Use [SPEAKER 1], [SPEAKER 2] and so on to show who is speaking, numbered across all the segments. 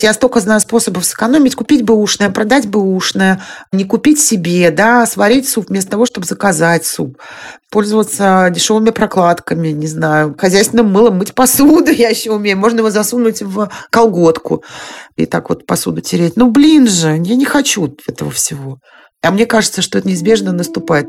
[SPEAKER 1] Я столько знаю способов сэкономить. Купить бэушное, продать бэушное, не купить себе, да, сварить суп вместо того, чтобы заказать суп. Пользоваться дешевыми прокладками, не знаю, хозяйственным мылом, мыть посуду я еще умею. Можно его засунуть в колготку и так вот посуду тереть. Ну, блин же, я не хочу этого всего. А мне кажется, что это неизбежно наступает.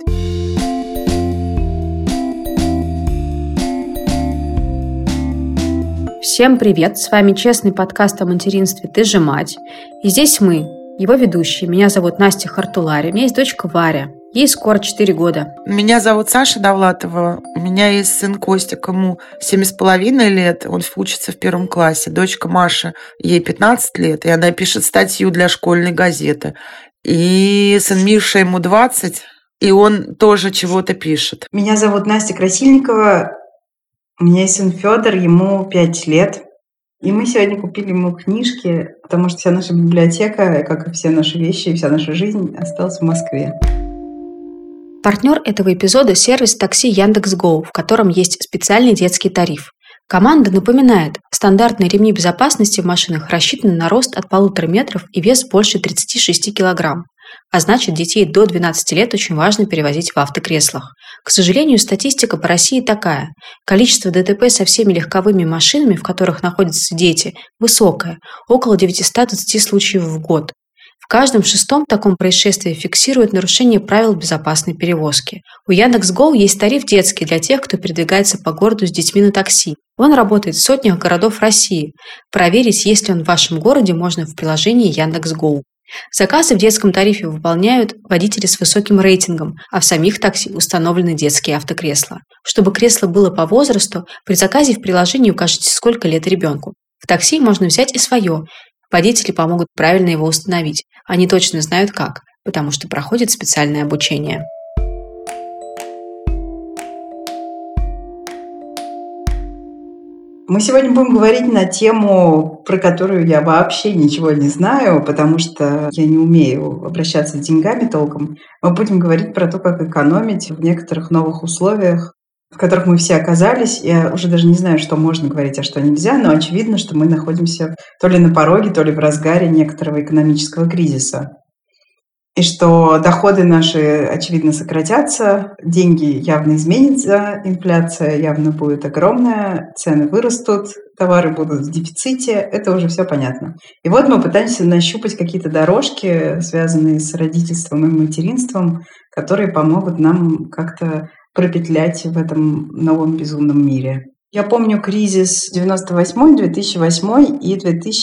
[SPEAKER 2] Всем привет! С вами честный подкаст о материнстве «Ты же мать». И здесь мы, его ведущие. Меня зовут Настя Хартулари, у меня есть дочка Варя. Ей скоро 4 года.
[SPEAKER 1] Меня зовут Саша Довлатова. У меня есть сын Костик, ему 7,5 лет. Он учится в 1 классе. Дочка Маша, ей 15 лет, и она пишет статью для школьной газеты. И сын Миша, ему 20, и он тоже чего-то пишет.
[SPEAKER 3] Меня зовут Настя Красильникова. У меня есть сын Федор, ему 5 лет. И мы сегодня купили ему книжки, потому что вся наша библиотека, как и все наши вещи, и вся наша жизнь осталась в Москве.
[SPEAKER 2] Партнер этого эпизода – сервис такси Яндекс.Го, в котором есть специальный детский тариф. Команда напоминает, стандартные ремни безопасности в машинах рассчитаны на рост от 1,5 метров и вес больше 36 килограмм. А значит, детей до 12 лет очень важно перевозить в автокреслах. К сожалению, статистика по России такая. Количество ДТП со всеми легковыми машинами, в которых находятся дети, высокое – около 920 случаев в год. В каждом 6-м таком происшествии фиксируют нарушение правил безопасной перевозки. У Яндекс.Го есть тариф детский для тех, кто передвигается по городу с детьми на такси. Он работает в сотнях городов России. Проверить, есть ли он в вашем городе, можно в приложении Яндекс.Го. Заказы в детском тарифе выполняют водители с высоким рейтингом, а в самих такси установлены детские автокресла. Чтобы кресло было по возрасту, при заказе в приложении укажите, сколько лет ребенку. В такси можно взять и свое. Водители помогут правильно его установить. Они точно знают как, потому что проходят специальное обучение.
[SPEAKER 3] Мы сегодня будем говорить на тему, про которую я вообще ничего не знаю, потому что я не умею обращаться с деньгами толком. Мы будем говорить про то, как экономить в некоторых новых условиях, в которых мы все оказались. Я уже даже не знаю, что можно говорить, а что нельзя, но очевидно, что мы находимся то ли на пороге, то ли в разгаре некоторого экономического кризиса. И что доходы наши, очевидно, сократятся, деньги явно изменятся, инфляция явно будет огромная, цены вырастут, товары будут в дефиците, это уже все понятно. И вот мы пытаемся нащупать какие-то дорожки, связанные с родительством и материнством, которые помогут нам как-то пропетлять в этом новом безумном мире. Я помню кризис 98, 2008 и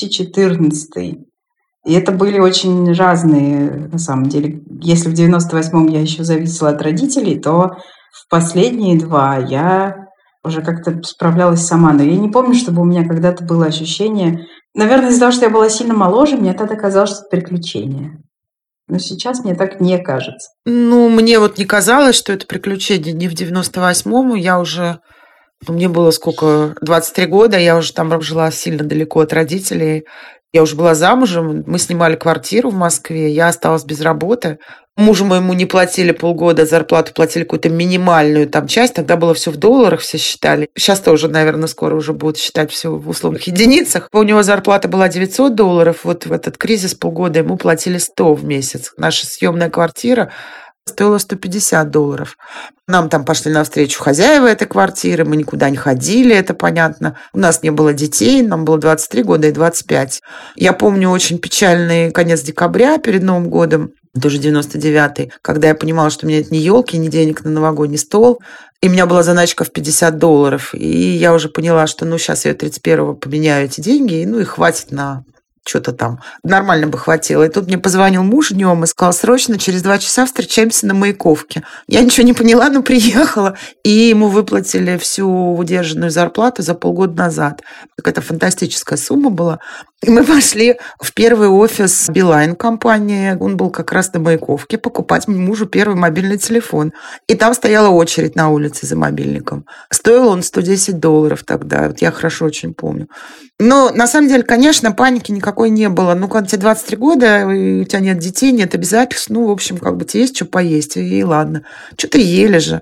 [SPEAKER 3] 2014. И это были очень разные, на самом деле. Если в 98-м я еще зависела от родителей, то в последние 2 я уже как-то справлялась сама. Но я не помню, чтобы у меня когда-то было ощущение... Наверное, из-за того, что я была сильно моложе, мне тогда казалось, что это приключение. Но сейчас мне так не кажется.
[SPEAKER 1] Мне вот не казалось, что это приключение. Не в 98-м, я уже... Мне было 23 года, я уже там жила сильно далеко от родителей. Я уже была замужем, мы снимали квартиру в Москве, я осталась без работы. Мужу моему не платили полгода, зарплату платили какую-то минимальную там часть, тогда было все в долларах, все считали. Сейчас тоже, наверное, скоро уже будут считать все в условных единицах. У него зарплата была $900, вот в этот кризис полгода ему платили 100 в месяц. Наша съемная квартира стоила $150. Нам там пошли навстречу хозяева этой квартиры, мы никуда не ходили, это понятно. У нас не было детей, нам было 23 года и 25. Я помню очень печальный конец декабря перед Новым годом, тоже 99-й, когда я понимала, что у меня нет ни елки, ни денег на новогодний стол, и у меня была заначка в $50. И я уже поняла, что сейчас я 31-го поменяю эти деньги, и хватит на... что-то там нормально бы хватило. И тут мне позвонил муж днем и сказал: срочно, через 2 часа встречаемся на Маяковке. Я ничего не поняла, но приехала. И ему выплатили всю удержанную зарплату за полгода назад. Какая-то фантастическая сумма была. И мы пошли в первый офис Билайн компании. Он был как раз на Маяковке, покупать мужу первый мобильный телефон. И там стояла очередь на улице за мобильником. Стоил он $110 тогда. Вот я хорошо очень помню. Но на самом деле, конечно, паники никакой не было. Когда тебе 23 года, и у тебя нет детей, нет обязательств, в общем, тебе есть что поесть, и ладно. Что-то ели же.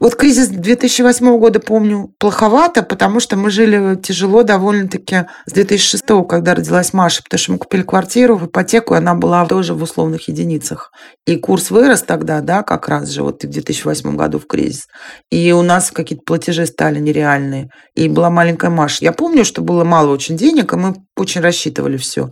[SPEAKER 1] Вот кризис 2008 года помню плоховато, потому что мы жили тяжело довольно-таки с 2006, когда родилась Маша, потому что мы купили квартиру в ипотеку, и она была тоже в условных единицах. И курс вырос тогда, да, как раз же вот в 2008 году в кризис. И у нас какие-то платежи стали нереальные. И была маленькая Маша. Я помню, что было мало очень денег, и мы очень рассчитывали все.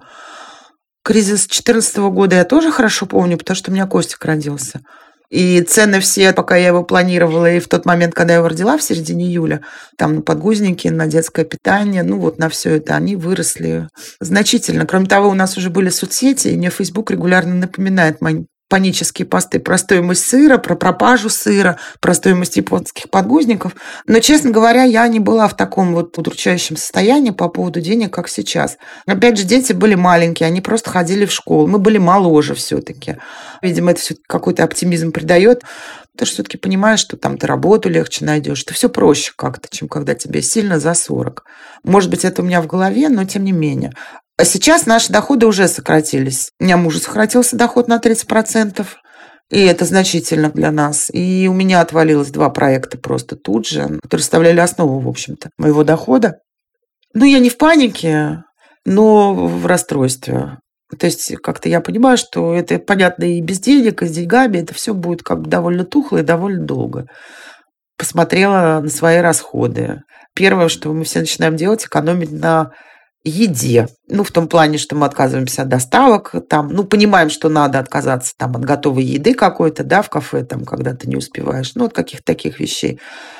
[SPEAKER 1] Кризис 2014 года я тоже хорошо помню, потому что у меня Костик родился. И цены все, пока я его планировала, и в тот момент, когда я его родила, в середине июля, там на подгузники, на детское питание, ну вот на все это, они выросли значительно. Кроме того, у нас уже были соцсети, и мне Facebook регулярно напоминает мои панические посты про стоимость сыра, про пропажу сыра, про стоимость японских подгузников. Но, честно говоря, я не была в таком вот удручающем состоянии по поводу денег, как сейчас. Опять же, дети были маленькие, они просто ходили в школу. Мы были моложе все-таки. Видимо, это все-таки какой-то оптимизм придает. Ты же все-таки понимаешь, что там ты работу легче найдешь. Это все проще как-то, чем когда тебе сильно за 40. Может быть, это у меня в голове, но тем не менее. А сейчас наши доходы уже сократились. У меня мужа сократился доход на 30%, и это значительно для нас. И у меня отвалилось 2 проекта просто тут же, которые составляли основу, в общем-то, моего дохода. Ну, я не в панике, но в расстройстве. То есть как-то я понимаю, что это понятно и без денег, и с деньгами. Это все будет как бы довольно тухло и довольно долго. Посмотрела на свои расходы. Первое, что мы все начинаем делать, экономить на еде. Ну, в том плане, что мы отказываемся от доставок, там, ну, понимаем, что надо отказаться там от готовой еды какой-то, да, в кафе, там, когда ты не успеваешь, ну, от каких-то таких вещей.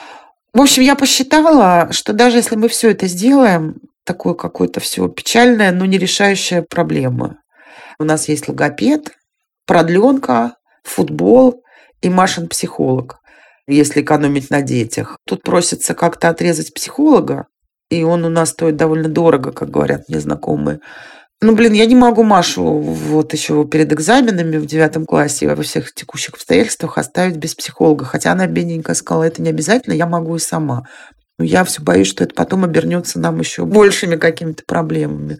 [SPEAKER 1] В общем, я посчитала, что даже если мы все это сделаем, такое какое-то все печальное, но не решающее проблемы. У нас есть логопед, продленка, футбол и Машин психолог, если экономить на детях. Тут просится как-то отрезать психолога, и он у нас стоит довольно дорого, как говорят мне знакомые. Ну, блин, я не могу Машу вот еще перед экзаменами в 9 классе во всех текущих обстоятельствах оставить без психолога. Хотя она бедненько сказала, это не обязательно, я могу и сама. Но я все боюсь, что это потом обернется нам еще большими какими-то проблемами.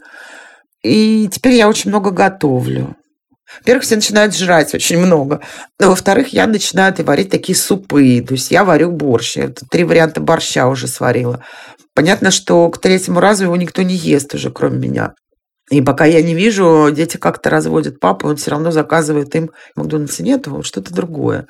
[SPEAKER 1] И теперь я очень много готовлю. Во-первых, все начинают жрать очень много. А во-вторых, я начинаю варить такие супы. То есть я варю борщ. Я 3 варианта борща уже сварила. Понятно, что к 3-му разу его никто не ест уже, кроме меня. И пока я не вижу, дети как-то разводят папу, он все равно заказывает им, в Макдональдсе нету, что-то другое.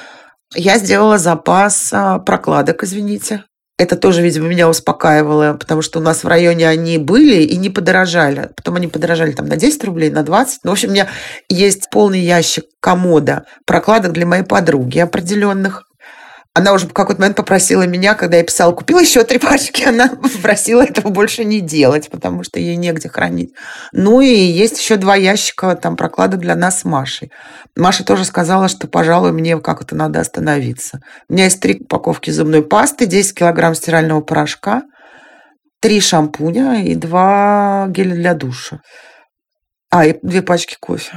[SPEAKER 1] Я сделала запас прокладок, извините. Это тоже, видимо, меня успокаивало, потому что у нас в районе они были и не подорожали. Потом они подорожали там на 10 рублей, на 20. Ну, в общем, у меня есть полный ящик комода прокладок для моей подруги определенных. Она уже в какой-то момент попросила меня, когда я писала, купила еще 3 пачки, она попросила этого больше не делать, потому что ей негде хранить. Ну и есть еще 2 ящика там прокладок для нас с Машей. Маша тоже сказала, что, пожалуй, мне как-то надо остановиться. У меня есть 3 упаковки зубной пасты, 10 килограмм стирального порошка, 3 шампуня и 2 геля для душа. И 2 пачки кофе.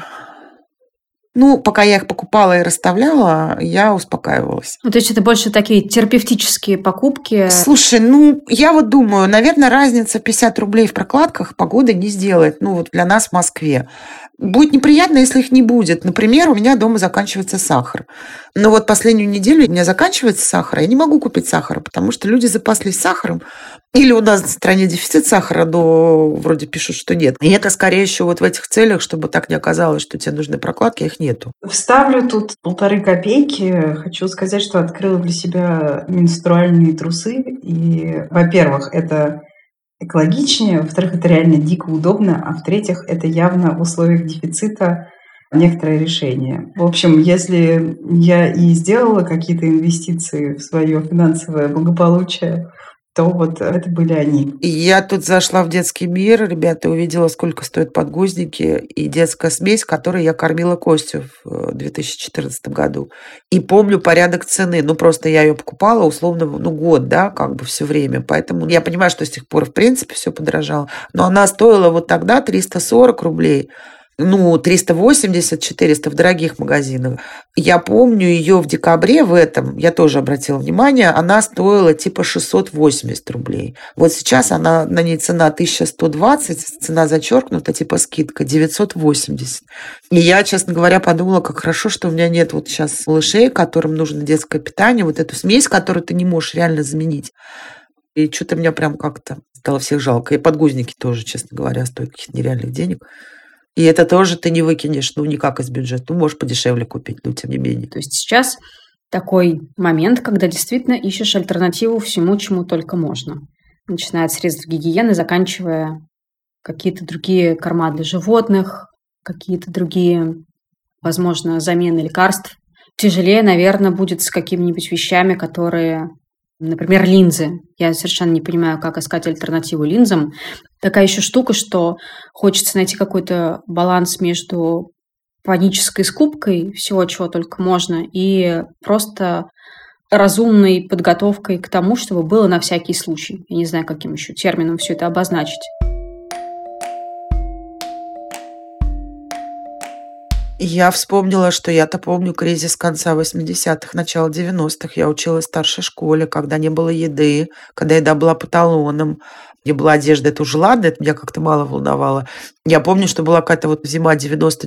[SPEAKER 1] Ну, пока я их покупала и расставляла, я успокаивалась.
[SPEAKER 2] Ну, то есть это больше такие терапевтические покупки?
[SPEAKER 1] Слушай, я вот думаю, наверное, разница 50 рублей в прокладках погода не сделает. Ну, вот для нас в Москве. Будет неприятно, если их не будет. Например, у меня дома заканчивается сахар. Но вот последнюю неделю у меня заканчивается сахар, я не могу купить сахара, потому что люди запаслись сахаром. Или у нас в стране дефицит сахара, но вроде пишут, что нет. И это скорее еще вот в этих целях, чтобы так не оказалось, что тебе нужны прокладки, а их нету.
[SPEAKER 3] Вставлю тут 1,5 копейки. Хочу сказать, что открыла для себя менструальные трусы. И, во-первых, это экологичнее, во-вторых, это реально дико удобно, а в-третьих, это явно в условиях дефицита некоторое решение. В общем, если я и сделала какие-то инвестиции в свое финансовое благополучие, то вот это были они.
[SPEAKER 1] Я тут зашла в детский мир, ребята, увидела, сколько стоят подгузники и детская смесь, которой я кормила Костю в 2014 году. И помню порядок цены. Просто я ее покупала условно, год, да, как бы все время. Поэтому я понимаю, что с тех пор, в принципе, все подорожало. Но она стоила вот тогда 340 рублей. 380-400 в дорогих магазинах. Я помню ее в декабре в этом, я тоже обратила внимание, она стоила типа 680 рублей. Вот сейчас на ней цена 1120, цена зачеркнута, типа скидка 980. И я, честно говоря, подумала, как хорошо, что у меня нет вот сейчас малышей, которым нужно детское питание, вот эту смесь, которую ты не можешь реально заменить. И что-то меня прям как-то стало всех жалко. И подгузники тоже, честно говоря, стоят каких-то нереальных денег. И это тоже ты не выкинешь, никак из бюджета. Можешь подешевле купить, но тем не менее.
[SPEAKER 2] То есть сейчас такой момент, когда действительно ищешь альтернативу всему, чему только можно. Начиная от средств гигиены, заканчивая какие-то другие корма для животных, какие-то другие, возможно, замены лекарств. Тяжелее, наверное, будет с какими-нибудь вещами, которые... Например, линзы. Я совершенно не понимаю, как искать альтернативу линзам. Такая еще штука, что хочется найти какой-то баланс между панической скупкой всего, чего только можно, и просто разумной подготовкой к тому, чтобы было на всякий случай. Я не знаю, каким еще термином все это обозначить.
[SPEAKER 1] Я вспомнила, что я-то помню кризис конца 80-х, начала 90-х. Я училась в старшей школе, когда не было еды, когда еда была по талонам. Где была одежда, это уже ладно, это меня как-то мало волновало. Я помню, что была какая-то вот зима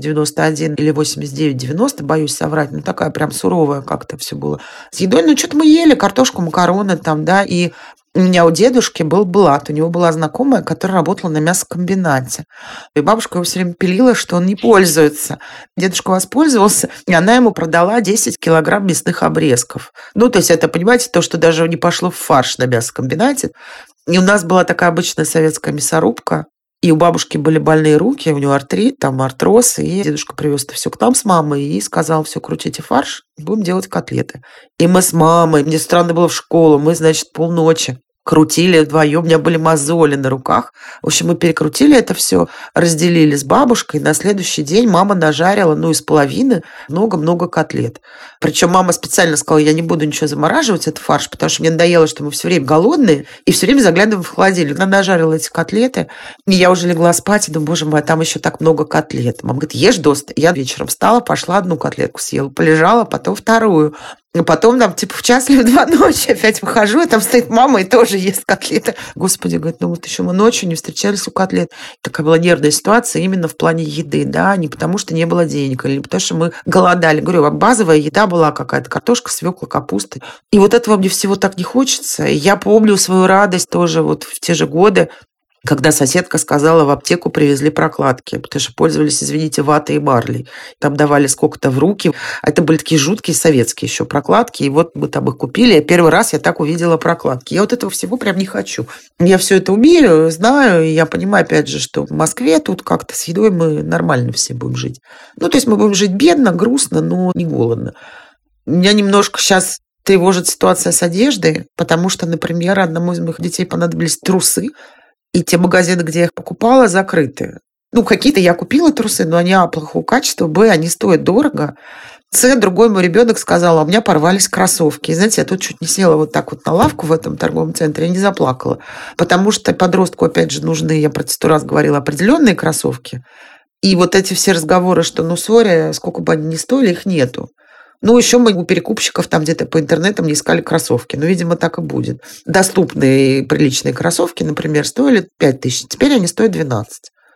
[SPEAKER 1] 90-91 или 89-90, боюсь соврать, такая прям суровая как-то все было. С едой, что-то мы ели, картошку, макароны там, да, и у меня у дедушки был Булат, у него была знакомая, которая работала на мясокомбинате. И бабушка его все время пилила, что он не пользуется. Дедушка воспользовался, и она ему продала 10 килограмм мясных обрезков. То есть это, понимаете, то, что даже не пошло в фарш на мясокомбинате. И у нас была такая обычная советская мясорубка, и у бабушки были больные руки, у него артрит, там артроз, и дедушка привез это все к нам с мамой и сказал: все, крутите фарш, будем делать котлеты. И мы с мамой, мне странно было в школу, мы, значит, полночи крутили вдвоем, у меня были мозоли на руках. В общем, мы перекрутили это все, разделили с бабушкой. На следующий день мама нажарила, из половины много-много котлет. Причем мама специально сказала: я не буду ничего замораживать, этот фарш, потому что мне надоело, что мы все время голодные и все время заглядываем в холодильник. Она нажарила эти котлеты, и я уже легла спать и думаю: боже мой, там еще так много котлет. Мама говорит: ешь досыта. Я вечером встала, пошла одну котлетку съела, полежала, потом вторую. И потом там в час или в 2 ночи опять выхожу, и там стоит мама и тоже ест котлеты. Господи, говорит, еще мы ночью не встречались у котлет. Такая была нервная ситуация именно в плане еды, да, не потому что не было денег, или потому что мы голодали. Говорю, базовая еда была какая-то: картошка, свекла, капуста. И вот этого мне всего так не хочется. И я помню свою радость тоже вот в те же годы, когда соседка сказала: в аптеку привезли прокладки, потому что пользовались, извините, ватой и марлей. Там давали сколько-то в руки. Это были такие жуткие советские еще прокладки. И вот мы там их купили. И первый раз я так увидела прокладки. Я вот этого всего прям не хочу. Я все это умею, знаю. И я понимаю, опять же, что в Москве тут как-то с едой мы нормально все будем жить. То есть мы будем жить бедно, грустно, но не голодно. Меня немножко сейчас тревожит ситуация с одеждой, потому что, например, одному из моих детей понадобились трусы. И те магазины, где я их покупала, закрыты. Какие-то я купила трусы, но они плохого качества, они стоят дорого. Другой мой ребенок сказал: у меня порвались кроссовки. И знаете, я тут чуть не села вот так вот на лавку в этом торговом центре, я не заплакала. Потому что подростку, опять же, нужны, я про это 100 раз говорила, определенные кроссовки. И вот эти все разговоры, что, сори, сколько бы они ни стоили, их нету. Еще мы у перекупщиков там где-то по интернетам не искали кроссовки. Видимо, так и будет. Доступные приличные кроссовки, например, стоили 5000. Теперь они стоят 12.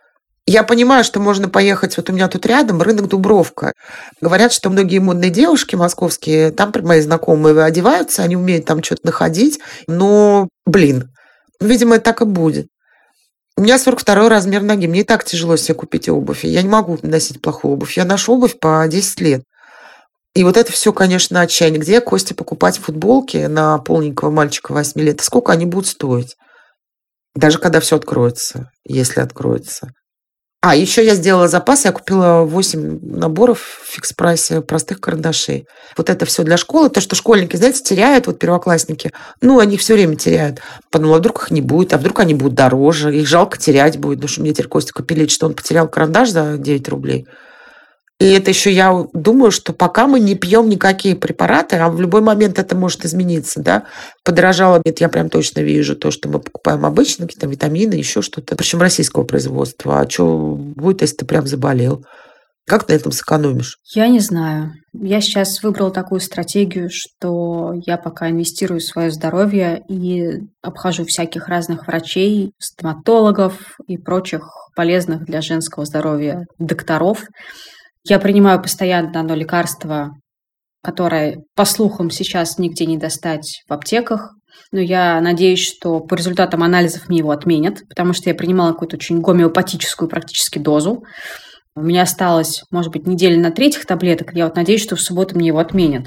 [SPEAKER 1] Я понимаю, что можно поехать, вот у меня тут рядом рынок Дубровка. Говорят, что многие модные девушки московские, там мои знакомые одеваются, они умеют там что-то находить. Но, видимо, так и будет. У меня 42 размер ноги. Мне и так тяжело себе купить обувь. Я не могу носить плохую обувь. Я ношу обувь по 10 лет. И вот это все, конечно, отчаяние. Где, Костя, покупать футболки на полненького мальчика 8 лет? Сколько они будут стоить? Даже когда все откроется, если откроется. Еще я сделала запас. Я купила 8 наборов в фикс-прайсе простых карандашей. Вот это все для школы. То, что школьники, знаете, теряют, вот первоклассники. Они все время теряют. Подумала, вдруг их не будет, а вдруг они будут дороже. Их жалко терять будет. Потому что мне теперь Костя пилит, что он потерял карандаш за 9 рублей. И это еще я думаю, что пока мы не пьем никакие препараты, а в любой момент это может измениться, да, подорожало, это я прям точно вижу, то, что мы покупаем обычно, какие-то витамины, еще что-то, причем российского производства. А что будет, если ты прям заболел? Как ты на этом сэкономишь?
[SPEAKER 2] Я не знаю. Я сейчас выбрала такую стратегию, что я пока инвестирую в свое здоровье и обхожу всяких разных врачей, стоматологов и прочих полезных для женского здоровья докторов. Я принимаю постоянно одно лекарство, которое, по слухам, сейчас нигде не достать в аптеках. Но я надеюсь, что по результатам анализов мне его отменят, потому что я принимала какую-то очень гомеопатическую практически дозу. У меня осталось, может быть, недели на 3 этих таблеток. Я вот надеюсь, что в субботу мне его отменят.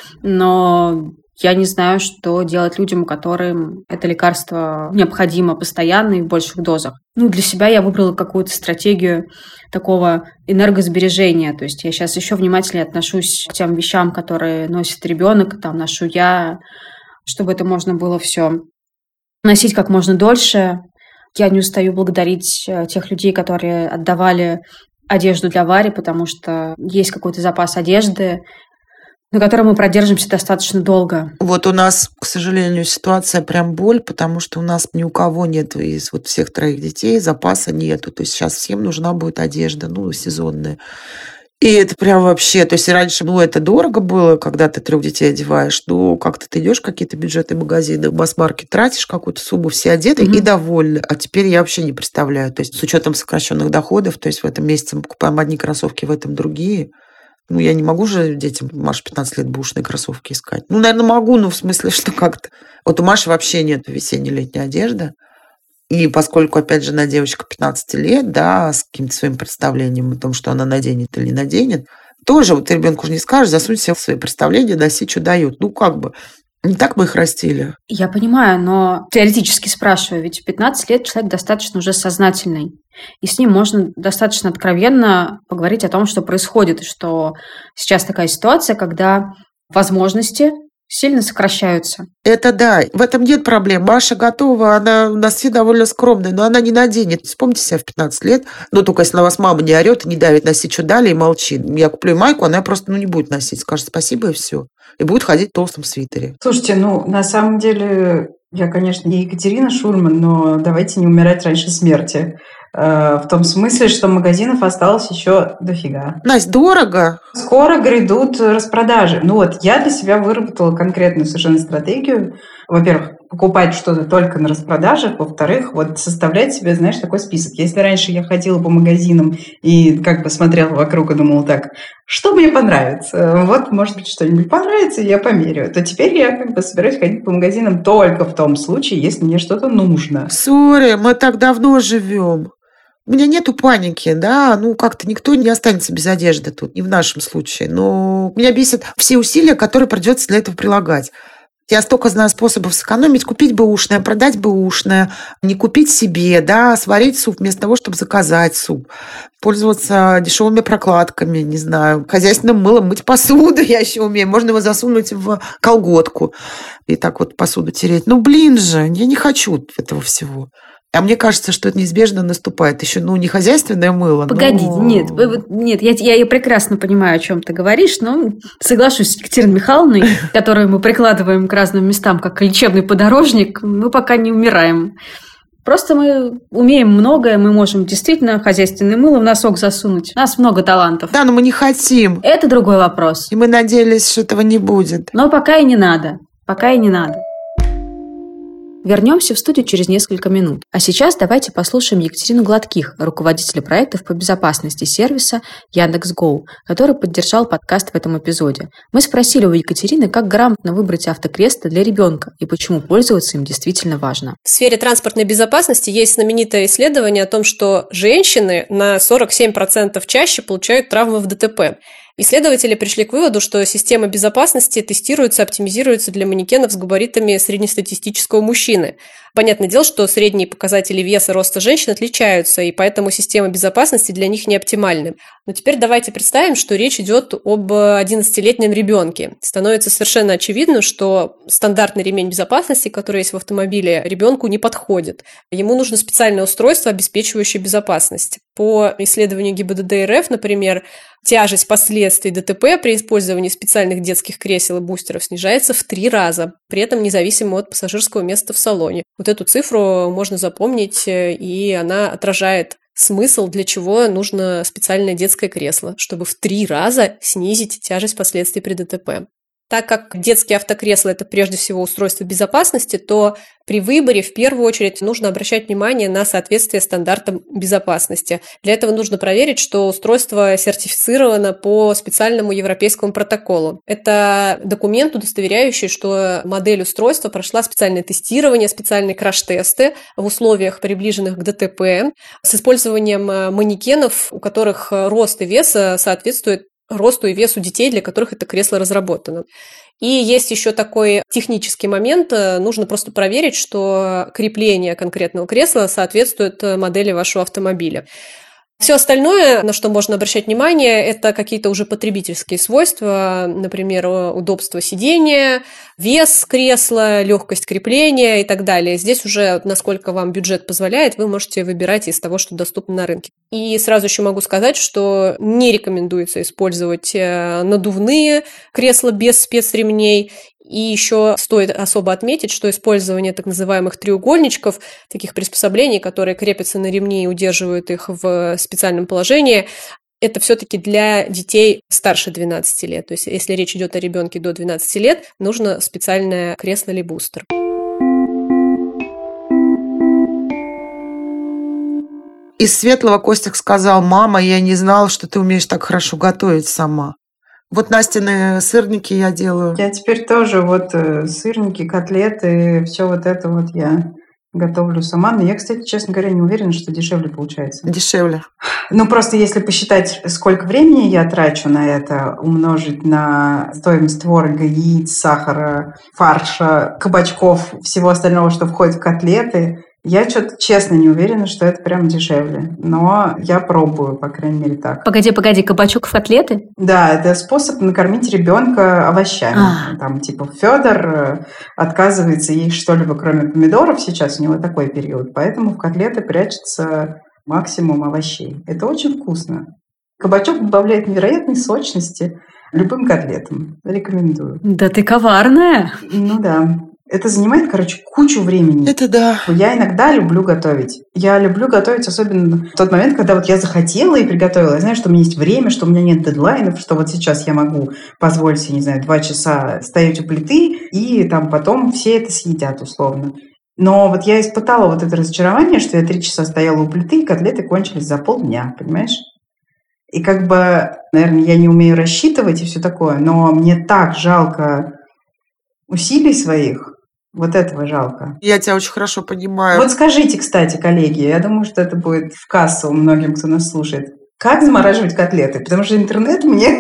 [SPEAKER 2] Но я не знаю, что делать людям, которым это лекарство необходимо постоянно и в больших дозах. Для себя я выбрала какую-то стратегию такого энергосбережения. То есть я сейчас еще внимательнее отношусь к тем вещам, которые носит ребенок, там ношу я, чтобы это можно было все носить как можно дольше. Я не устаю благодарить тех людей, которые отдавали одежду для Вари, потому что есть какой-то запас одежды, на котором мы продержимся достаточно долго.
[SPEAKER 1] Вот у нас, к сожалению, ситуация прям боль, потому что у нас ни у кого нет из вот всех 3 детей запаса нету. То есть сейчас всем нужна будет одежда, сезонная. И это прям вообще, то есть раньше, это дорого было, когда ты 3 детей одеваешь, как-то ты идешь в какие-то бюджетные магазины, в масс-маркет тратишь какую-то сумму, все одеты и довольны. А теперь я вообще не представляю. То есть с учетом сокращенных доходов, то есть в этом месяце мы покупаем одни кроссовки, в этом другие. Я не могу же детям, Маша, 15 лет, бэушные кроссовки искать. Наверное, могу, в смысле, что как-то. Вот у Маши вообще нет весенне-летней одежды. И поскольку, опять же, она девочка 15 лет, да, с каким-то своим представлением о том, что она наденет или не наденет, тоже вот ребенку же не скажешь, засунь себе в свои представления, носи, что дают. Не так мы их растили.
[SPEAKER 2] Я понимаю, но теоретически спрашиваю, ведь в 15 лет человек достаточно уже сознательный. И с ним можно достаточно откровенно поговорить о том, что происходит, и что сейчас такая ситуация, когда возможности сильно сокращаются.
[SPEAKER 1] Это да, в этом нет проблем. Маша готова, она у нас все довольно скромная, но она не наденет. Вспомните себя в 15 лет, только если на вас мама не орет и не давит, носи, что дали, и молчит. Я куплю ей майку, она просто не будет носить, скажет спасибо и все. И будет ходить в толстом свитере.
[SPEAKER 3] Слушайте, на самом деле, я, конечно, не Екатерина Шульман, но давайте не умирать раньше смерти. В том смысле, что магазинов осталось еще дофига.
[SPEAKER 1] Настя, дорого.
[SPEAKER 3] Скоро грядут распродажи. Я для себя выработала конкретную совершенно стратегию. Во-первых, покупать что-то только на распродажах. Во-вторых, составлять себе, знаешь, такой список. Если раньше я ходила по магазинам и смотрела вокруг и думала так, что мне понравится? Может быть, что-нибудь понравится, и я померяю. То теперь я собираюсь ходить по магазинам только в том случае, если мне что-то нужно.
[SPEAKER 1] Сори, мы так давно живем. У меня нету паники, да, как-то никто не останется без одежды тут, не в нашем случае. Но меня бесит все усилия, которые придется для этого прилагать. Я столько знаю способов сэкономить, купить бэушное, продать бэушное, не купить себе, да, сварить суп вместо того, чтобы заказать суп, пользоваться дешевыми прокладками, не знаю, хозяйственным мылом, мыть посуду я еще умею, можно его засунуть в колготку и так посуду тереть. Блин же, я не хочу этого всего. А мне кажется, что это неизбежно наступает. Еще, не хозяйственное мыло.
[SPEAKER 2] Погодите, нет, я прекрасно понимаю, о чем ты говоришь, но соглашусь с Екатериной Михайловной, которую мы прикладываем к разным местам, как лечебный подорожник, мы пока не умираем. Просто мы умеем многое, мы можем действительно хозяйственное мыло в носок засунуть. У нас много талантов.
[SPEAKER 1] Да, но мы не хотим.
[SPEAKER 2] Это другой вопрос.
[SPEAKER 1] И мы надеялись, что этого не будет.
[SPEAKER 2] Но пока и не надо. Вернемся в студию через несколько минут. А сейчас давайте послушаем Екатерину Гладких, руководителя проектов по безопасности сервиса Яндекс.Гоу, который поддержал подкаст в этом эпизоде. Мы спросили у Екатерины, как грамотно выбрать автокресло для ребенка и почему пользоваться им действительно важно.
[SPEAKER 4] В сфере транспортной безопасности есть знаменитое исследование о том, что женщины на 47% чаще получают травмы в ДТП. Исследователи пришли к выводу, что система безопасности тестируется, оптимизируется для манекенов с габаритами среднестатистического мужчины. Понятное дело, что средние показатели веса и роста женщин отличаются, и поэтому система безопасности для них не оптимальна. Но теперь давайте представим, что речь идет об 11-летнем ребенке. Становится совершенно очевидно, что стандартный ремень безопасности, который есть в автомобиле, ребенку не подходит. Ему нужно специальное устройство, обеспечивающее безопасность. По исследованию ГИБДД РФ, например, тяжесть последствий ДТП при использовании специальных детских кресел и бустеров снижается в 3 раза, при этом независимо от пассажирского места в салоне. Вот эту цифру можно запомнить, и она отражает смысл, для чего нужно специальное детское кресло, чтобы в 3 раза снизить тяжесть последствий при ДТП. Так как детские автокресла – это прежде всего устройство безопасности, то при выборе в первую очередь нужно обращать внимание на соответствие стандартам безопасности. Для этого нужно проверить, что устройство сертифицировано по специальному европейскому протоколу. Это документ, удостоверяющий, что модель устройства прошла специальное тестирование, специальные краш-тесты в условиях, приближенных к ДТП, с использованием манекенов, у которых рост и вес соответствуют росту и весу детей, для которых это кресло разработано. И есть еще такой технический момент. Нужно просто проверить, что крепление конкретного кресла соответствует модели вашего автомобиля. Все остальное, на что можно обращать внимание, это какие-то уже потребительские свойства, например, удобство сидения, вес кресла, легкость крепления и так далее. Здесь уже, насколько вам бюджет позволяет, вы можете выбирать из того, что доступно на рынке. И сразу еще могу сказать, что не рекомендуется использовать надувные кресла без спецремней. И еще стоит особо отметить, что использование так называемых треугольничков, таких приспособлений, которые крепятся на ремни и удерживают их в специальном положении, это все-таки для детей старше 12 лет. То есть если речь идет о ребенке до 12 лет, нужно специальное кресло или бустер.
[SPEAKER 1] Из светлого Костик сказал: «Мама, я не знал, что ты умеешь так хорошо готовить сама». Вот Настины сырники я делаю.
[SPEAKER 3] Я теперь тоже сырники, котлеты, все вот это вот я готовлю сама. Но я, кстати, честно говоря, не уверена, что дешевле получается.
[SPEAKER 1] Дешевле.
[SPEAKER 3] Ну, просто если посчитать, сколько времени я трачу на это, умножить на стоимость творога, яиц, сахара, фарша, кабачков, всего остального, что входит в котлеты, я что-то честно не уверена, что это прям дешевле. Но я пробую, по крайней мере, так.
[SPEAKER 2] Погоди, кабачок в котлеты?
[SPEAKER 3] Да, это способ накормить ребенка овощами. Там типа Федор отказывается есть что-либо, кроме помидоров. Сейчас у него такой период. Поэтому в котлеты прячется максимум овощей. Это очень вкусно. Кабачок добавляет невероятной сочности любым котлетам. Рекомендую.
[SPEAKER 2] Да ты коварная.
[SPEAKER 3] Ну да. Это занимает, кучу времени.
[SPEAKER 1] Это да.
[SPEAKER 3] Я иногда люблю готовить. Я люблю готовить особенно в тот момент, когда я захотела и приготовила. Я знаю, что у меня есть время, что у меня нет дедлайнов, что вот сейчас я могу позволить себе, 2 часа стоять у плиты, и там потом все это съедят условно. Но вот я испытала это разочарование, что я 3 часа стояла у плиты, и котлеты кончились за полдня, понимаешь? И наверное, я не умею рассчитывать и все такое, но мне так жалко усилий своих. Вот этого жалко.
[SPEAKER 1] Я тебя очень хорошо понимаю.
[SPEAKER 3] Вот скажите, кстати, коллеги, я думаю, что это будет в кассу многим, кто нас слушает. Как замораживать котлеты? Потому что интернет мне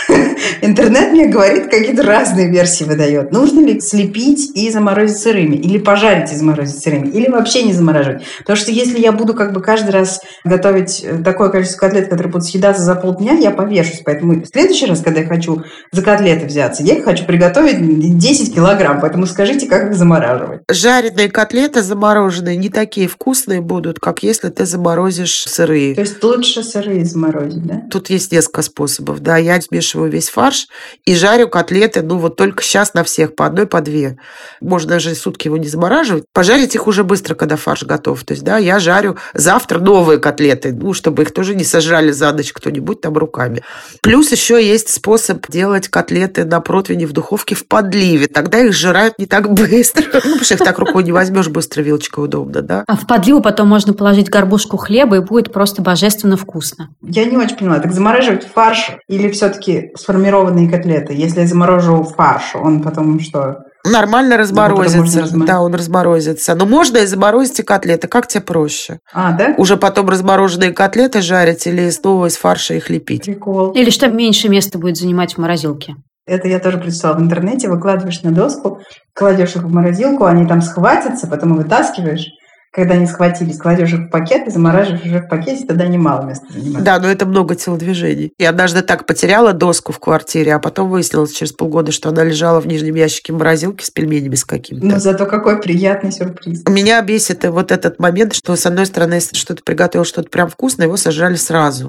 [SPEAKER 3] говорит, какие-то разные версии выдает. Нужно ли слепить и заморозить сырыми? Или пожарить и заморозить сырыми? Или вообще не замораживать? Потому что если я буду каждый раз готовить такое количество котлет, которые будут съедаться за полдня, я повешусь. Поэтому в следующий раз, когда я хочу за котлеты взяться, я их хочу приготовить 10 килограмм. Поэтому скажите, как их замораживать?
[SPEAKER 1] Жареные котлеты замороженные не такие вкусные будут, как если ты заморозишь сырые.
[SPEAKER 3] То есть лучше сырые заморозить, да?
[SPEAKER 1] Тут есть несколько способов. Да, я смешиваю весь фарш и жарю котлеты, только сейчас на всех, по одной, по две. Можно даже сутки его не замораживать. Пожарить их уже быстро, когда фарш готов. То есть, да, я жарю завтра новые котлеты, чтобы их тоже не сожрали за ночь кто-нибудь там руками. Плюс еще есть способ делать котлеты на противне в духовке в подливе. Тогда их сжирают не так быстро. Потому что их так рукой не возьмешь, быстро вилочкой удобно, да?
[SPEAKER 2] А в подливу потом можно положить горбушку хлеба, и будет просто божественно вкусно.
[SPEAKER 3] Я не очень поняла. Так замораживать фарш или все-таки сформированные котлеты? Если я заморожу фарш, он потом что?
[SPEAKER 1] Нормально разморозится. Да, он разморозится. Но можно и заморозить и котлеты. Как тебе проще?
[SPEAKER 3] Да?
[SPEAKER 1] Уже потом размороженные котлеты жарить или снова из фарша их лепить?
[SPEAKER 3] Прикол.
[SPEAKER 2] Или что меньше места будет занимать в морозилке?
[SPEAKER 3] Это я тоже прочитала в интернете. Выкладываешь на доску, кладешь их в морозилку, они там схватятся, потом вытаскиваешь. Когда они схватились, кладешь их в пакет и замораживаешь уже в пакете, тогда немало места занимает.
[SPEAKER 1] Да, но это много телодвижений. Я однажды так потеряла доску в квартире, а потом выяснилось через полгода, что она лежала в нижнем ящике морозилки с пельменями с какими-то.
[SPEAKER 3] Но зато какой приятный сюрприз.
[SPEAKER 1] Меня бесит вот этот момент, что, с одной стороны, если что-то приготовил, что-то прям вкусное, его сожрали сразу.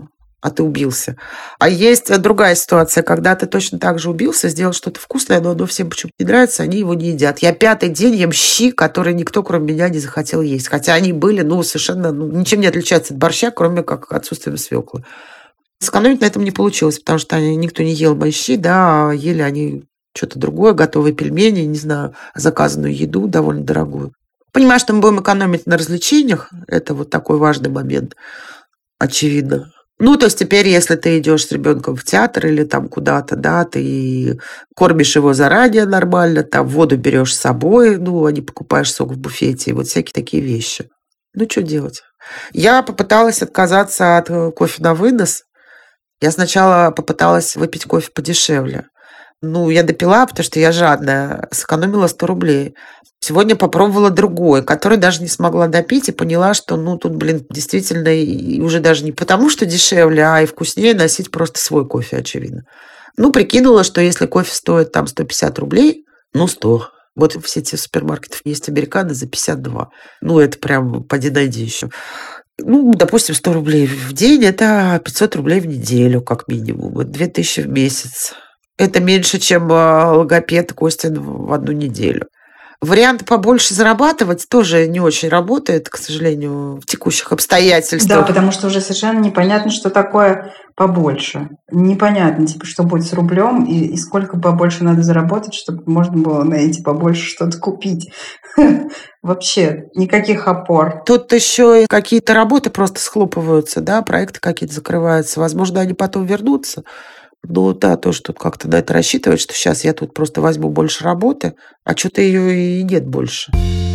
[SPEAKER 1] а ты убился. А есть другая ситуация, когда ты точно так же убился, сделал что-то вкусное, но оно всем почему-то не нравится, они его не едят. Я 5-й день ем щи, которые никто, кроме меня, не захотел есть. Хотя они были, совершенно ничем не отличаются от борща, кроме как отсутствием свеклы. Сэкономить на этом не получилось, потому что никто не ел мои щи, да, а ели они что-то другое, готовые пельмени, не знаю, заказанную еду довольно дорогую. Понимаю, что мы будем экономить на развлечениях, это вот такой важный момент, очевидно. То есть теперь, если ты идешь с ребенком в театр или там куда-то, да, ты кормишь его заранее нормально, там воду берешь с собой, а не покупаешь сок в буфете, и вот всякие такие вещи. Что делать? Я попыталась отказаться от кофе на вынос. Я сначала попыталась выпить кофе подешевле. Я допила, потому что я жадная, сэкономила 100 рублей. Сегодня попробовала другой, который даже не смогла допить и поняла, что, тут, действительно, и уже даже не потому, что дешевле, а и вкуснее носить просто свой кофе, очевидно. Прикинула, что если кофе стоит там 150 рублей, 100. Вот в сети супермаркетов есть американо за 52. Это прям поди найди еще. Допустим, 100 рублей в день – это 500 рублей в неделю, как минимум. Это 2000 в месяц. Это меньше, чем логопед Костин в одну неделю. Вариант побольше зарабатывать тоже не очень работает, к сожалению, в текущих обстоятельствах.
[SPEAKER 3] Да, потому что уже совершенно непонятно, что такое побольше. Непонятно, что будет с рублем и сколько побольше надо заработать, чтобы можно было на эти побольше что-то купить. Вообще никаких опор.
[SPEAKER 1] Тут еще и какие-то работы просто схлопываются, да, проекты какие-то закрываются. Возможно, они потом вернутся. Да, тоже тут как-то на это рассчитывать, что сейчас я тут просто возьму больше работы, а что-то ее и нет больше.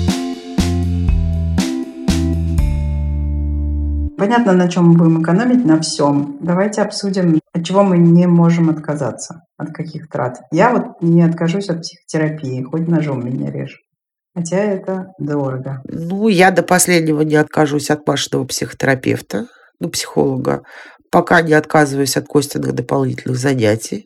[SPEAKER 3] Понятно, на чем мы будем экономить, на всем. Давайте обсудим, от чего мы не можем отказаться, от каких трат. Я вот не откажусь от психотерапии, хоть ножом меня режь. Хотя это дорого.
[SPEAKER 1] Я до последнего не откажусь от Машиного психотерапевта, психолога. Пока не отказываюсь от Костиных дополнительных занятий.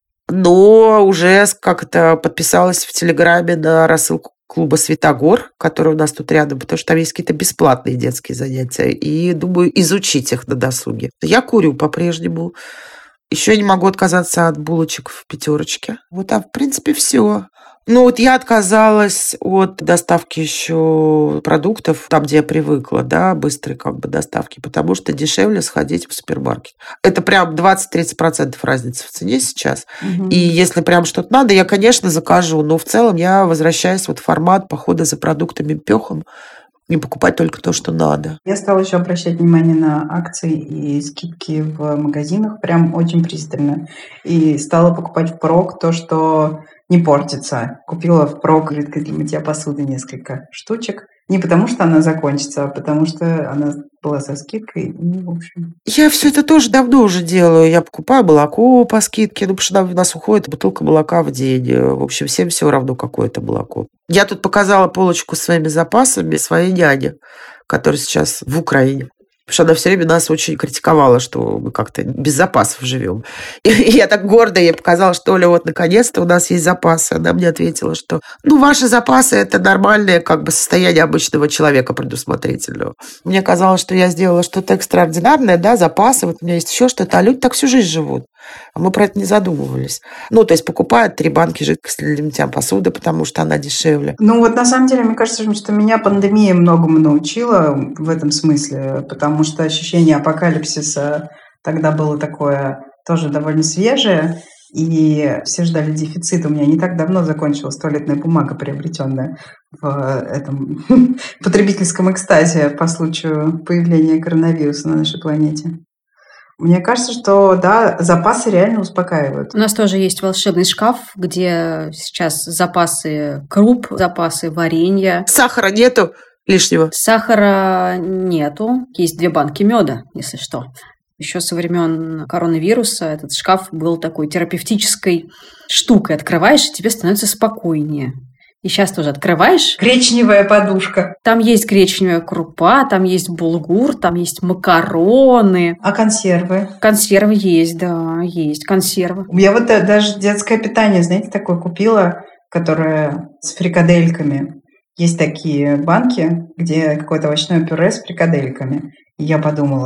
[SPEAKER 1] Но уже как-то подписалась в Телеграме на рассылку клуба «Светогор», который у нас тут рядом, потому что там есть какие-то бесплатные детские занятия. И думаю изучить их на досуге. Я курю по-прежнему. Еще не могу отказаться от булочек в «Пятерочке». В принципе, все. Я отказалась от доставки еще продуктов, там, где я привыкла, да, быстрой доставки, потому что дешевле сходить в супермаркет. Это прям 20-30% разница в цене сейчас.
[SPEAKER 3] Угу.
[SPEAKER 1] И если прям что-то надо, я, конечно, закажу. Но в целом я возвращаюсь в формат похода за продуктами пёхом, не покупать только то, что надо.
[SPEAKER 3] Я стала еще обращать внимание на акции и скидки в магазинах прям очень пристально. И стала покупать впрок то, что не портится. Купила впрок жидкость для мытья посуды несколько штучек. Не потому, что она закончится, а потому, что она была со скидкой. В общем.
[SPEAKER 1] Я все это тоже давно уже делаю. Я покупаю молоко по скидке, потому что у нас уходит бутылка молока в день. В общем, всем все равно, какое это молоко. Я тут показала полочку с своими запасами своей няне, которая сейчас в Украине. Потому что она все время нас очень критиковала, что мы как-то без запасов живем. И я так гордо ей показала, что, Оля, наконец-то у нас есть запасы. Она мне ответила, что ваши запасы – это нормальное состояние обычного человека предусмотрительного. Мне казалось, что я сделала что-то экстраординарное, да, запасы, у меня есть еще что-то, а люди так всю жизнь живут. А мы про это не задумывались. То есть покупают 3 банки жидкости для мытья посуды, потому что она дешевле.
[SPEAKER 3] На самом деле, мне кажется, что меня пандемия многому научила в этом смысле, потому что ощущение апокалипсиса тогда было такое тоже довольно свежее, и все ждали дефицита. У меня не так давно закончилась туалетная бумага, приобретенная в этом потребительском экстазе по случаю появления коронавируса на нашей планете. Мне кажется, что, да, запасы реально успокаивают.
[SPEAKER 2] У нас тоже есть волшебный шкаф, где сейчас запасы круп, запасы варенья.
[SPEAKER 1] Сахара нету лишнего?
[SPEAKER 2] Сахара нету. Есть 2 банки меда, если что. Еще со времен коронавируса этот шкаф был такой терапевтической штукой. Открываешь, и тебе становится спокойнее. И сейчас тоже открываешь.
[SPEAKER 3] Гречневая подушка.
[SPEAKER 2] Там есть гречневая крупа, там есть булгур, там есть макароны.
[SPEAKER 3] А консервы?
[SPEAKER 2] Консервы есть, да, есть консервы.
[SPEAKER 3] Я даже детское питание, знаете, такое купила, которое с фрикадельками. Есть такие банки, где какое-то овощное пюре с фрикадельками. И я подумала,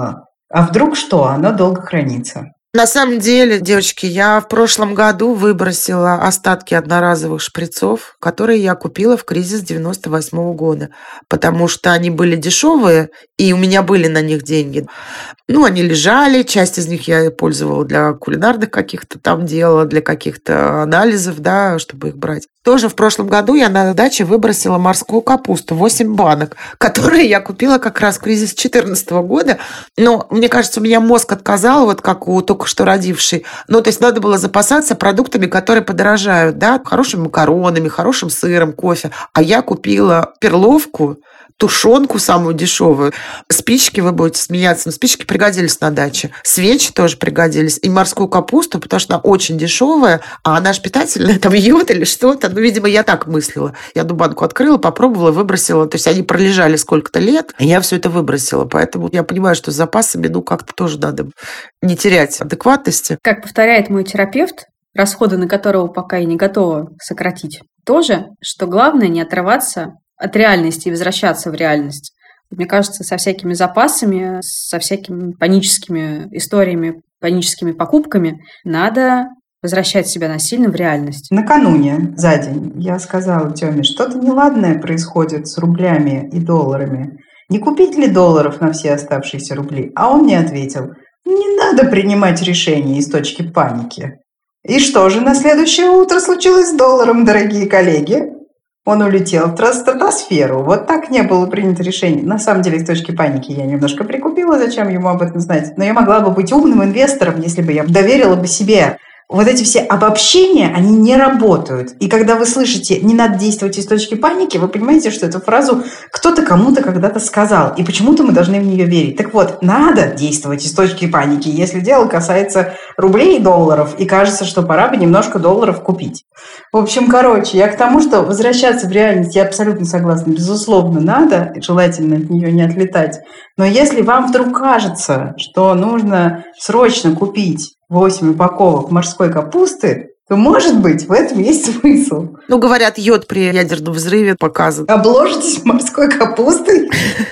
[SPEAKER 3] А вдруг что? Оно долго хранится.
[SPEAKER 1] На самом деле, девочки, я в прошлом году выбросила остатки одноразовых шприцов, которые я купила в кризис 98 года, потому что они были дешевые, и у меня были на них деньги. Они лежали, часть из них я пользовала для кулинарных каких-то там дел, для каких-то анализов, да, чтобы их брать. Тоже в прошлом году я на даче выбросила морскую капусту, 8 банок, которые я купила как раз в кризис 2014 года. Но, мне кажется, у меня мозг отказал, вот как у только что родившей. То есть надо было запасаться продуктами, которые подорожают, да, хорошими макаронами, хорошим сыром, кофе. А я купила перловку, тушенку самую дешевую. Спички, вы будете смеяться, но спички пригодились на даче. Свечи тоже пригодились. И морскую капусту, потому что она очень дешевая, а она же питательная, там йод или что-то. Видимо, я так мыслила. Я одну банку открыла, попробовала, выбросила. То есть они пролежали сколько-то лет, и я все это выбросила. Поэтому я понимаю, что с запасами, как-то тоже надо не терять адекватности.
[SPEAKER 2] Как повторяет мой терапевт, расходы на которого пока и не готова сократить, тоже, что главное не отрываться от реальности и возвращаться в реальность. Мне кажется, со всякими запасами, со всякими паническими историями, паническими покупками надо возвращать себя насильно в реальность.
[SPEAKER 3] Накануне, за день, я сказала Тёме, что-то неладное происходит с рублями и долларами. Не купить ли долларов на все оставшиеся рубли? А он мне ответил, не надо принимать решения из точки паники. И что же на следующее утро случилось с долларом, дорогие коллеги? Он улетел в стратосферу. Вот так не было принято решение. На самом деле, с точки паники я немножко прикупила, зачем ему об этом знать. Но я могла бы быть умным инвестором, если бы я доверила бы себе. Вот эти все обобщения, они не работают. И когда вы слышите «не надо действовать из точки паники», вы понимаете, что эту фразу кто-то кому-то когда-то сказал. И почему-то мы должны в нее верить. Так вот, надо действовать из точки паники, если дело касается рублей и долларов. И кажется, что пора бы немножко долларов купить. В общем, я к тому, что возвращаться в реальность, я абсолютно согласна. Безусловно, надо, желательно от нее не отлетать. Но если вам вдруг кажется, что нужно срочно купить 8 упаковок морской капусты, то, может быть, в этом есть смысл.
[SPEAKER 1] Говорят, йод при ядерном взрыве показан.
[SPEAKER 3] Обложитесь морской капустой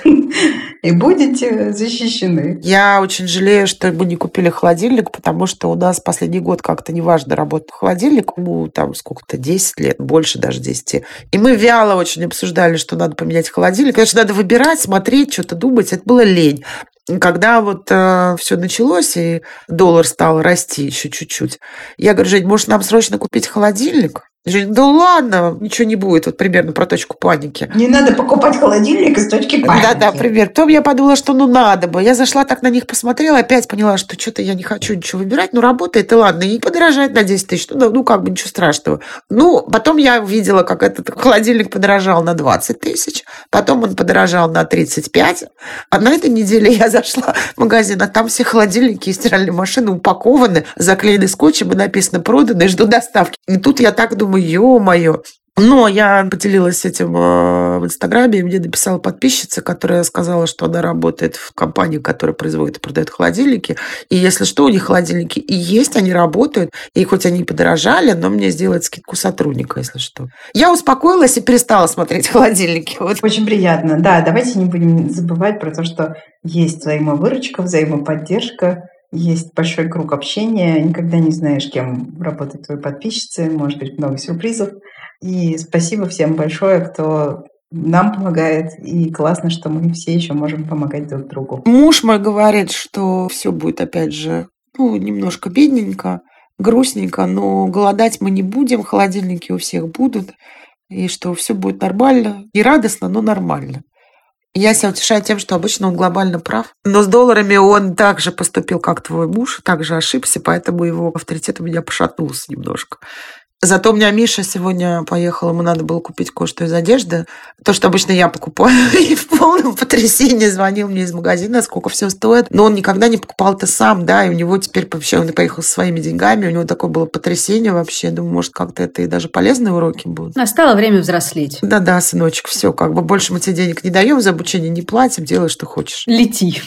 [SPEAKER 3] и будете защищены.
[SPEAKER 1] Я очень жалею, что мы не купили холодильник, потому что у нас последний год как-то неважно работает холодильник, там сколько-то, 10 лет, больше даже 10. И мы вяло очень обсуждали, что надо поменять холодильник. Конечно, надо выбирать, смотреть, что-то думать. Это было лень. Когда все началось, и доллар стал расти еще чуть-чуть, я говорю, Жень, может, нам срочно купить холодильник? Жень, да ладно, ничего не будет. Вот примерно про точку паники.
[SPEAKER 3] Не надо покупать холодильник из точки паники.
[SPEAKER 1] Да, пример. Потом я подумала, что надо бы. Я зашла так на них, посмотрела, опять поняла, что что-то я не хочу ничего выбирать. Работает, и ладно. И подорожает на 10 тысяч. Ничего страшного. Потом я увидела, как этот холодильник подорожал на 20 тысяч. Потом он подорожал на 35. А на этой неделе я зашла в магазин, а там все холодильники и стиральные машины упакованы, заклеены скотчем и написано «продано» и жду доставки. И тут я так думаю, ё-моё. Но я поделилась этим в Инстаграме, и мне написала подписчица, которая сказала, что она работает в компании, которая производит и продает холодильники. И если что, у них холодильники и есть, они работают. И хоть они и подорожали, но мне сделают скидку сотрудника, если что. Я успокоилась и перестала смотреть холодильники.
[SPEAKER 3] Очень приятно. Да, давайте не будем забывать про то, что есть взаимовыручка, взаимоподдержка. Есть большой круг общения, никогда не знаешь, кем работают твои подписчицы, может быть, много сюрпризов. И спасибо всем большое, кто нам помогает, и классно, что мы все еще можем помогать друг другу.
[SPEAKER 1] Муж мой говорит, что все будет, опять же, немножко бедненько, грустненько, но голодать мы не будем, холодильники у всех будут, и что все будет нормально, не радостно, но нормально. Я себя утешаю тем, что обычно он глобально прав. Но с долларами он так же поступил, как твой муж, так же ошибся, поэтому его авторитет у меня пошатнулся немножко. Зато у меня Миша сегодня поехал, ему надо было купить кое-что из одежды. То, что обычно я покупаю. И в полном потрясении звонил мне из магазина, сколько все стоит. Но он никогда не покупал это сам, да, и у него теперь вообще, он поехал со своими деньгами, у него такое было потрясение вообще. Я думаю, может, как-то это и даже полезные уроки будут.
[SPEAKER 2] Настало время взрослеть.
[SPEAKER 1] Да-да, сыночек, все, больше мы тебе денег не даем, за обучение не платим, делай, что хочешь.
[SPEAKER 2] Лети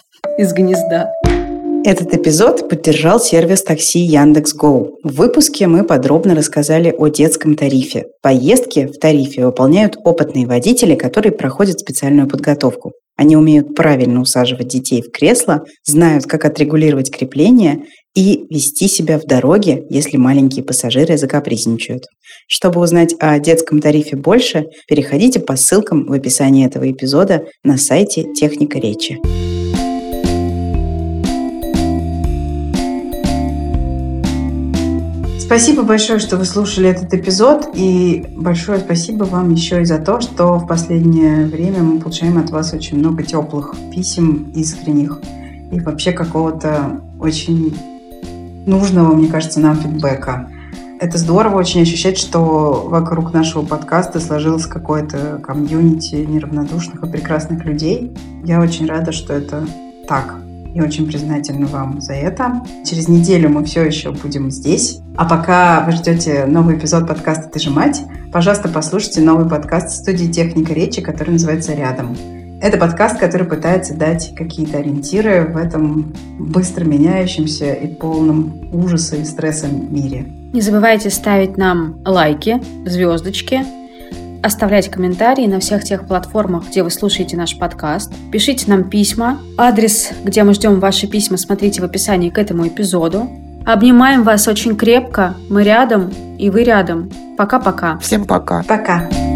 [SPEAKER 2] из гнезда.
[SPEAKER 3] Этот эпизод поддержал сервис такси Яндекс.Гоу. В выпуске мы подробно рассказали о детском тарифе. Поездки в тарифе выполняют опытные водители, которые проходят специальную подготовку. Они умеют правильно усаживать детей в кресло, знают, как отрегулировать крепление и вести себя в дороге, если маленькие пассажиры закапризничают. Чтобы узнать о детском тарифе больше, переходите по ссылкам в описании этого эпизода на сайте «Техника речи». Спасибо большое, что вы слушали этот эпизод, и большое спасибо вам еще и за то, что в последнее время мы получаем от вас очень много теплых писем, искренних, и вообще какого-то очень нужного, мне кажется, нам фидбэка. Это здорово очень ощущать, что вокруг нашего подкаста сложилось какое-то комьюнити неравнодушных и прекрасных людей. Я очень рада, что это так. И очень признательна вам за это. Через неделю мы все еще будем здесь. А пока вы ждете новый эпизод подкаста «Ты же мать», пожалуйста, послушайте новый подкаст студии «Техника речи», который называется «Рядом». Это подкаст, который пытается дать какие-то ориентиры в этом быстро меняющемся и полном ужаса и стресса мире.
[SPEAKER 2] Не забывайте ставить нам лайки, звездочки, оставлять комментарии на всех тех платформах, где вы слушаете наш подкаст. Пишите нам письма. Адрес, где мы ждем ваши письма, смотрите в описании к этому эпизоду. Обнимаем вас очень крепко. Мы рядом, и вы рядом. Пока-пока.
[SPEAKER 1] Всем пока.
[SPEAKER 3] Пока.